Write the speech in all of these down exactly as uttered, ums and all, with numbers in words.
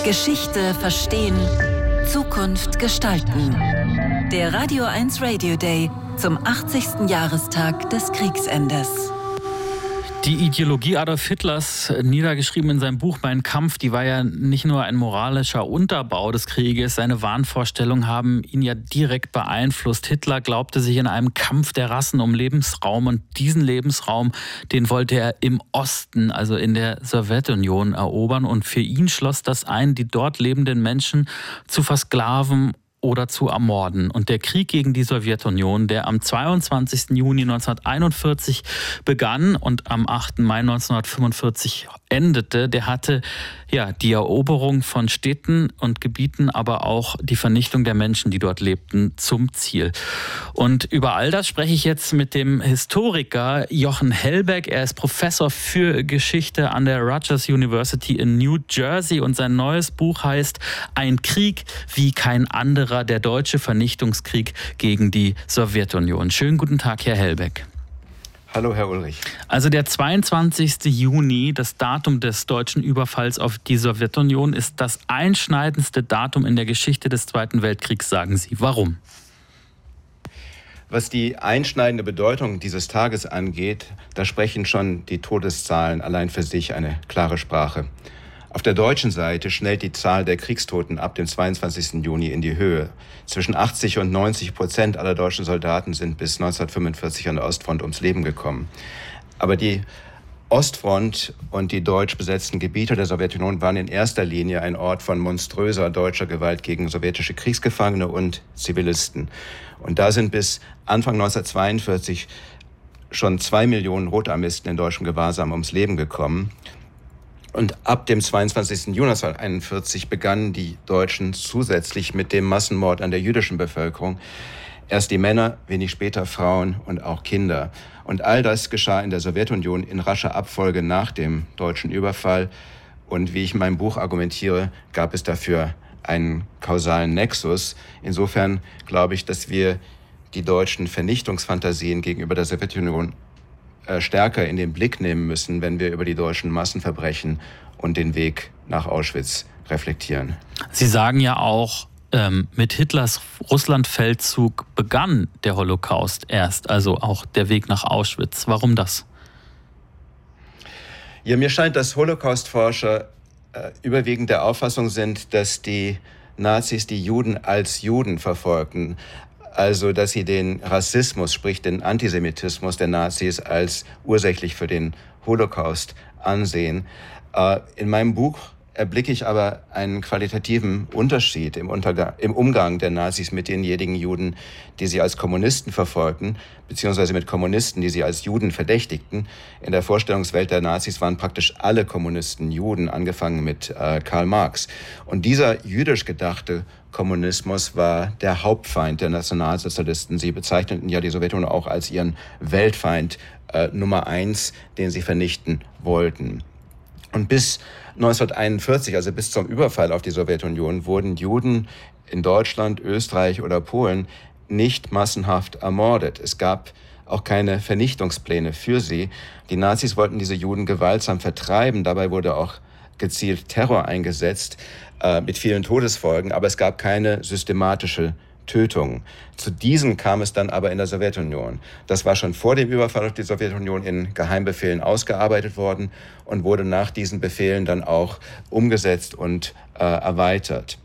Geschichte verstehen, Zukunft gestalten. Der Radio eins Radio Day zum achtzigsten Jahrestag des Kriegsendes. Die Ideologie Adolf Hitlers, niedergeschrieben in seinem Buch Mein Kampf, die war ja nicht nur ein moralischer Unterbau des Krieges. Seine Wahnvorstellungen haben ihn ja direkt beeinflusst. Hitler glaubte sich in einem Kampf der Rassen um Lebensraum, und diesen Lebensraum, den wollte er im Osten, also in der Sowjetunion, erobern. Und für ihn schloss das ein, die dort lebenden Menschen zu versklaven oder zu ermorden. Und der Krieg gegen die Sowjetunion, der am zweiundzwanzigsten Juni neunzehnhunderteinundvierzig begann und am achten Mai neunzehnhundertfünfundvierzig endete, der hatte ja die Eroberung von Städten und Gebieten, aber auch die Vernichtung der Menschen, die dort lebten, zum Ziel. Und über all das spreche ich jetzt mit dem Historiker Jochen Hellbeck. Er ist Professor für Geschichte an der Rutgers University in New Jersey, und sein neues Buch heißt Ein Krieg wie kein anderer, der deutsche Vernichtungskrieg gegen die Sowjetunion. Schönen guten Tag, Herr Hellbeck. Hallo, Herr Ulrich. Also der zweiundzwanzigsten Juni, das Datum des deutschen Überfalls auf die Sowjetunion, ist das einschneidendste Datum in der Geschichte des Zweiten Weltkriegs, sagen Sie. Warum? Was die einschneidende Bedeutung dieses Tages angeht, da sprechen schon die Todeszahlen allein für sich eine klare Sprache. Auf der deutschen Seite schnellt die Zahl der Kriegstoten ab dem zweiundzwanzigsten Juni in die Höhe. Zwischen achtzig und neunzig Prozent aller deutschen Soldaten sind bis neunzehnhundertfünfundvierzig an der Ostfront ums Leben gekommen. Aber die Ostfront und die deutsch besetzten Gebiete der Sowjetunion waren in erster Linie ein Ort von monströser deutscher Gewalt gegen sowjetische Kriegsgefangene und Zivilisten. Und da sind bis Anfang neunzehnhundertzweiundvierzig schon zwei Millionen Rotarmisten in deutschem Gewahrsam ums Leben gekommen. Und ab dem zweiundzwanzigsten Juni neunzehnhunderteinundvierzig begannen die Deutschen zusätzlich mit dem Massenmord an der jüdischen Bevölkerung. Erst die Männer, wenig später Frauen und auch Kinder. Und all das geschah in der Sowjetunion in rascher Abfolge nach dem deutschen Überfall. Und wie ich in meinem Buch argumentiere, gab es dafür einen kausalen Nexus. Insofern glaube ich, dass wir die deutschen Vernichtungsfantasien gegenüber der Sowjetunion stärker in den Blick nehmen müssen, wenn wir über die deutschen Massenverbrechen und den Weg nach Auschwitz reflektieren. Sie sagen ja auch, ähm, mit Hitlers Russlandfeldzug begann der Holocaust erst, also auch der Weg nach Auschwitz. Warum das? Ja, mir scheint, dass Holocaust-Forscher äh, überwiegend der Auffassung sind, dass die Nazis die Juden als Juden verfolgten. Also, dass sie den Rassismus, sprich den Antisemitismus der Nazis als ursächlich für den Holocaust ansehen. In meinem Buch erblicke ich aber einen qualitativen Unterschied im, Untergang, im Umgang der Nazis mit denjenigen Juden, die sie als Kommunisten verfolgten, beziehungsweise mit Kommunisten, die sie als Juden verdächtigten. In der Vorstellungswelt der Nazis waren praktisch alle Kommunisten Juden, angefangen mit äh, Karl Marx. Und dieser jüdisch gedachte Kommunismus war der Hauptfeind der Nationalsozialisten. Sie bezeichneten ja die Sowjetunion auch als ihren Weltfeind äh, Nummer eins, den sie vernichten wollten. Und bis neunzehnhunderteinundvierzig, also bis zum Überfall auf die Sowjetunion, wurden Juden in Deutschland, Österreich oder Polen nicht massenhaft ermordet. Es gab auch keine Vernichtungspläne für sie. Die Nazis wollten diese Juden gewaltsam vertreiben. Dabei wurde auch gezielt Terror eingesetzt, äh, mit vielen Todesfolgen. Aber es gab keine systematische Tötungen. Zu diesen kam es dann aber in der Sowjetunion. Das war schon vor dem Überfall auf die Sowjetunion in Geheimbefehlen ausgearbeitet worden und wurde nach diesen Befehlen dann auch umgesetzt und äh, erweitert.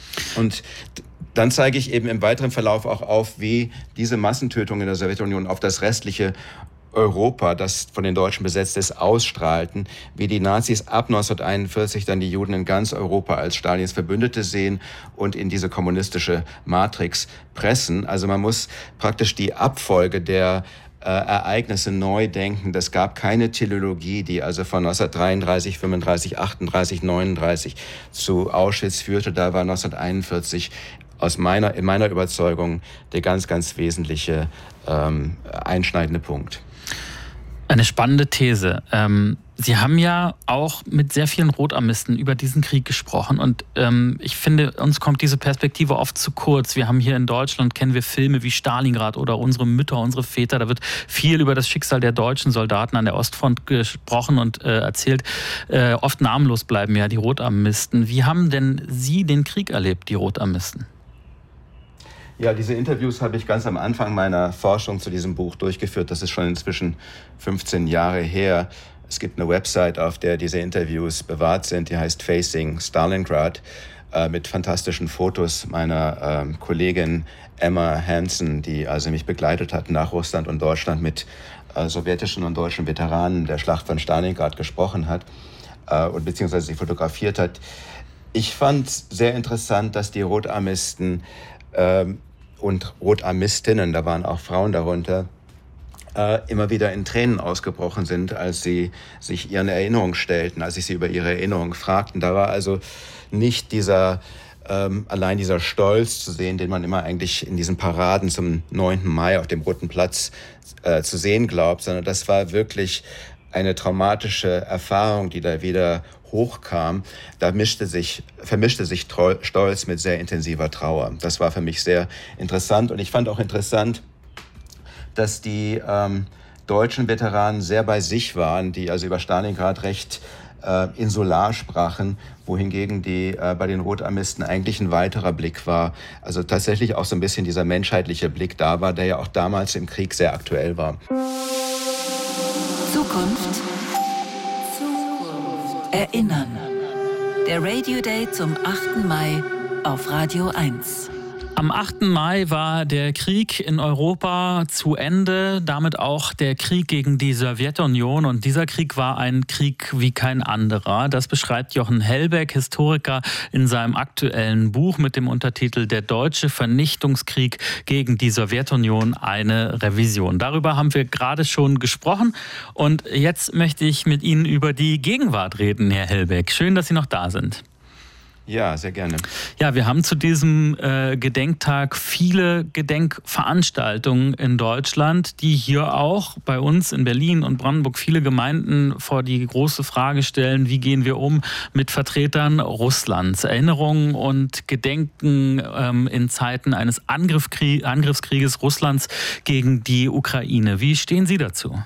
Und dann zeige ich eben im weiteren Verlauf auch auf, wie diese Massentötungen in der Sowjetunion auf das restliche Europa, das von den Deutschen besetzt ist, ausstrahlten, wie die Nazis ab neunzehnhunderteinundvierzig dann die Juden in ganz Europa als Stalins Verbündete sehen und in diese kommunistische Matrix pressen. Also man muss praktisch die Abfolge der äh, Ereignisse neu denken. Es gab keine Teleologie, die also von neunzehnhundertdreiunddreißig, fünfunddreißig, achtunddreißig, neununddreißig zu Auschwitz führte. Da war neunzehnhunderteinundvierzig aus meiner, in meiner Überzeugung der ganz, ganz wesentliche ähm, einschneidende Punkt. Eine spannende These. Ähm, Sie haben ja auch mit sehr vielen Rotarmisten über diesen Krieg gesprochen und ähm, ich finde, uns kommt diese Perspektive oft zu kurz. Wir haben hier in Deutschland, kennen wir Filme wie Stalingrad oder Unsere Mütter, unsere Väter. Da wird viel über das Schicksal der deutschen Soldaten an der Ostfront gesprochen und äh, erzählt. Äh, oft namenlos bleiben ja die Rotarmisten. Wie haben denn Sie den Krieg erlebt, die Rotarmisten? Ja, diese Interviews habe ich ganz am Anfang meiner Forschung zu diesem Buch durchgeführt. Das ist schon inzwischen fünfzehn Jahre her. Es gibt eine Website, auf der diese Interviews bewahrt sind, die heißt Facing Stalingrad, äh, mit fantastischen Fotos meiner äh, Kollegin Emma Hansen, die also mich begleitet hat nach Russland und Deutschland, mit äh, sowjetischen und deutschen Veteranen der Schlacht von Stalingrad gesprochen hat äh, und beziehungsweise sie fotografiert hat. Ich fand sehr interessant, dass die Rotarmisten äh, und Rotarmistinnen, da waren auch Frauen darunter, immer wieder in Tränen ausgebrochen sind, als sie sich ihren Erinnerungen stellten, als ich sie über ihre Erinnerungen fragten. Da war also nicht dieser, ähm, allein dieser Stolz zu sehen, den man immer eigentlich in diesen Paraden zum neunten Mai auf dem Roten Platz äh, zu sehen glaubt, sondern das war wirklich eine traumatische Erfahrung, die da wieder hochkam. Da mischte sich, vermischte sich Stolz mit sehr intensiver Trauer. Das war für mich sehr interessant und ich fand auch interessant, dass die ähm, deutschen Veteranen sehr bei sich waren, die also über Stalingrad recht äh, insular sprachen, wohingegen die äh, bei den Rotarmisten eigentlich ein weiterer Blick war. Also tatsächlich auch so ein bisschen dieser menschheitliche Blick da war, der ja auch damals im Krieg sehr aktuell war. Zukunft. Zukunft. Erinnern. Der Radio Day zum achten Mai auf Radio eins. Am achten Mai war der Krieg in Europa zu Ende, damit auch der Krieg gegen die Sowjetunion. Und dieser Krieg war ein Krieg wie kein anderer. Das beschreibt Jochen Hellbeck, Historiker, in seinem aktuellen Buch mit dem Untertitel Der deutsche Vernichtungskrieg gegen die Sowjetunion, eine Revision. Darüber haben wir gerade schon gesprochen. Und jetzt möchte ich mit Ihnen über die Gegenwart reden, Herr Hellbeck. Schön, dass Sie noch da sind. Ja, sehr gerne. Ja, wir haben zu diesem äh, Gedenktag viele Gedenkveranstaltungen in Deutschland, die hier auch bei uns in Berlin und Brandenburg viele Gemeinden vor die große Frage stellen, wie gehen wir um mit Vertretern Russlands? Erinnerungen und Gedenken ähm, in Zeiten eines Angriffskrie- Angriffskrieges Russlands gegen die Ukraine. Wie stehen Sie dazu?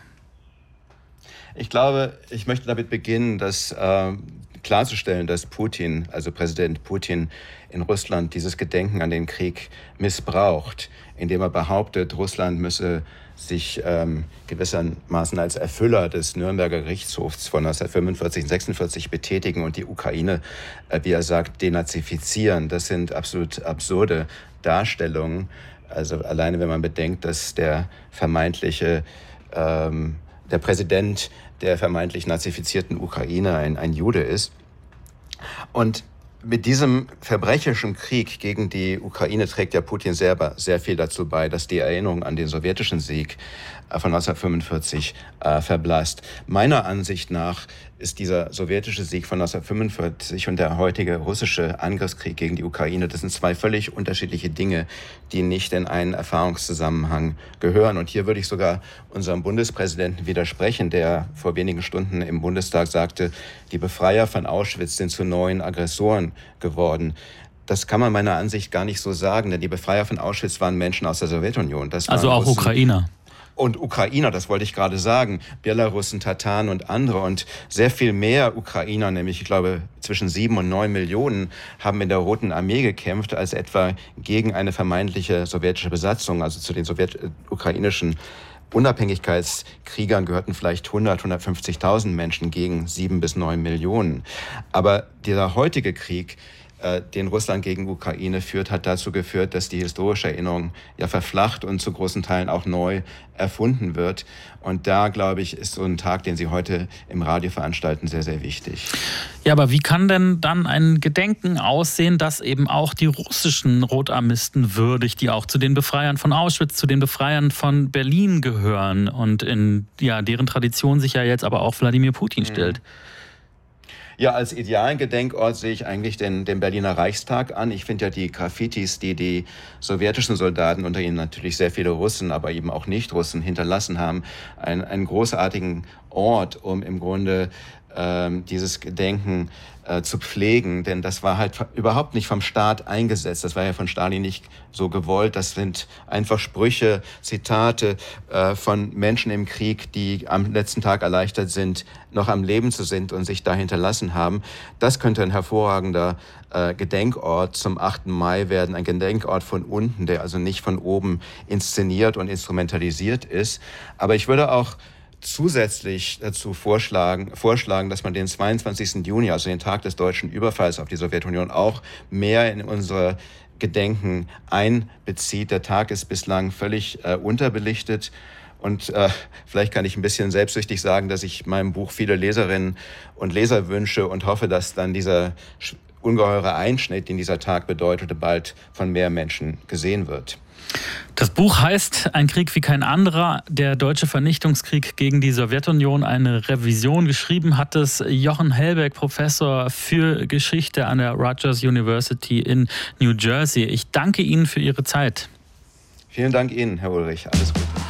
Ich glaube, ich möchte damit beginnen, dass äh, klarzustellen, dass Putin, also Präsident Putin in Russland, dieses Gedenken an den Krieg missbraucht, indem er behauptet, Russland müsse sich ähm, gewissermaßen als Erfüller des Nürnberger Gerichtshofs von neunzehnhundertfünfundvierzig und sechsundvierzig betätigen und die Ukraine, äh, wie er sagt, denazifizieren. Das sind absolut absurde Darstellungen. Also alleine, wenn man bedenkt, dass der vermeintliche ähm, der Präsident der vermeintlich nazifizierten Ukraine ein, ein Jude ist. Und mit diesem verbrecherischen Krieg gegen die Ukraine trägt ja Putin selber sehr viel dazu bei, dass die Erinnerung an den sowjetischen Sieg von neunzehnhundertfünfundvierzig äh, verblasst. Meiner Ansicht nach ist dieser sowjetische Sieg von neunzehnhundertfünfundvierzig und der heutige russische Angriffskrieg gegen die Ukraine, das sind zwei völlig unterschiedliche Dinge, die nicht in einen Erfahrungszusammenhang gehören. Und hier würde ich sogar unserem Bundespräsidenten widersprechen, der vor wenigen Stunden im Bundestag sagte, die Befreier von Auschwitz sind zu neuen Aggressoren geworden. Das kann man meiner Ansicht gar nicht so sagen, denn die Befreier von Auschwitz waren Menschen aus der Sowjetunion. Das also auch Russen. Ukrainer. Und Ukrainer, das wollte ich gerade sagen, Belarussen, Tataren und andere und sehr viel mehr Ukrainer, nämlich ich glaube zwischen sieben und neun Millionen, haben in der Roten Armee gekämpft, als etwa gegen eine vermeintliche sowjetische Besatzung. Also zu den sowjet-ukrainischen Unabhängigkeitskriegern gehörten vielleicht hundert, hundertfünfzigtausend Menschen gegen sieben bis neun Millionen. Aber dieser heutige Krieg, den Russland gegen Ukraine führt, hat dazu geführt, dass die historische Erinnerung ja verflacht und zu großen Teilen auch neu erfunden wird. Und da, glaube ich, ist so ein Tag, den Sie heute im Radio veranstalten, sehr, sehr wichtig. Ja, aber wie kann denn dann ein Gedenken aussehen, das eben auch die russischen Rotarmisten würdigt, die auch zu den Befreiern von Auschwitz, zu den Befreiern von Berlin gehören und in ja, deren Tradition sich ja jetzt aber auch Wladimir Putin stellt? Ja, als idealen Gedenkort sehe ich eigentlich den, den Berliner Reichstag an. Ich finde ja die Graffitis, die die sowjetischen Soldaten, unter ihnen natürlich sehr viele Russen, aber eben auch Nicht-Russen, hinterlassen haben, einen, einen großartigen Ort, um im Grunde ähm, dieses Gedenken äh, zu pflegen. Denn das war halt überhaupt nicht vom Staat eingesetzt. Das war ja von Stalin nicht so gewollt. Das sind einfach Sprüche, Zitate äh, von Menschen im Krieg, die am letzten Tag erleichtert sind, noch am Leben zu sind und sich da hinterlassen haben. Das könnte ein hervorragender äh, Gedenkort zum achten Mai werden. Ein Gedenkort von unten, der also nicht von oben inszeniert und instrumentalisiert ist. Aber ich würde auch zusätzlich dazu vorschlagen, vorschlagen, dass man den zweiundzwanzigsten Juni, also den Tag des deutschen Überfalls auf die Sowjetunion, auch mehr in unsere Gedenken einbezieht. Der Tag ist bislang völlig äh, unterbelichtet. Und äh, vielleicht kann ich ein bisschen selbstsüchtig sagen, dass ich meinem Buch viele Leserinnen und Leser wünsche und hoffe, dass dann dieser ungeheure Einschnitt, den dieser Tag bedeutete, bald von mehr Menschen gesehen wird. Das Buch heißt Ein Krieg wie kein anderer, der deutsche Vernichtungskrieg gegen die Sowjetunion, eine Revision. Geschrieben hat es Jochen Hellbeck, Professor für Geschichte an der Rutgers University in New Jersey. Ich danke Ihnen für Ihre Zeit. Vielen Dank Ihnen, Herr Ulrich. Alles Gute.